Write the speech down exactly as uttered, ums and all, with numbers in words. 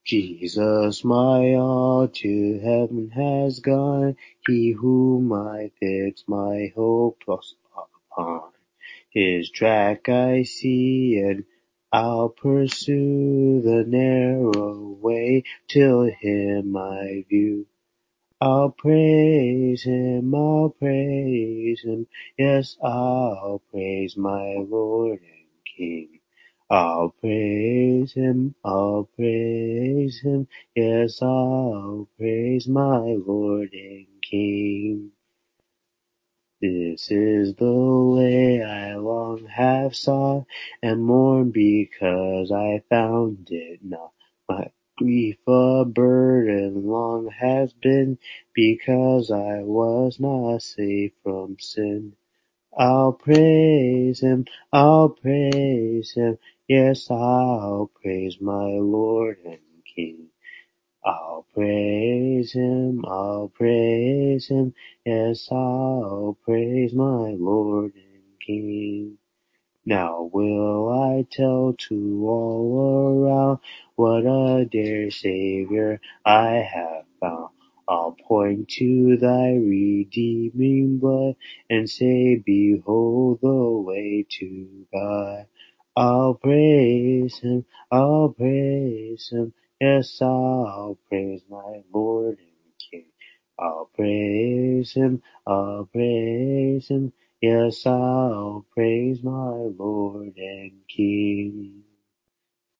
Jesus, my all to heaven has gone, he whom I fix my hope upon. His track I see, and I'll pursue the narrow way till him I view. I'll praise him, I'll praise him, yes, I'll praise my Lord and King. I'll praise him, I'll praise him, yes, I'll praise my Lord and King. This is the way I long have sought, and mourn because I found it not. My grief a burden long has been, because I was not safe from sin. I'll praise him, I'll praise him, yes, I'll praise my Lord and King. I'll praise him, I'll praise him, yes, I'll praise my Lord and King. Now will I tell to all around what a dear Savior I have found. I'll point to thy redeeming blood and say, behold the way to God. I'll praise him, I'll praise him, yes, I'll praise my Lord and King. I'll praise him, I'll praise him, yes, I'll praise my Lord and King.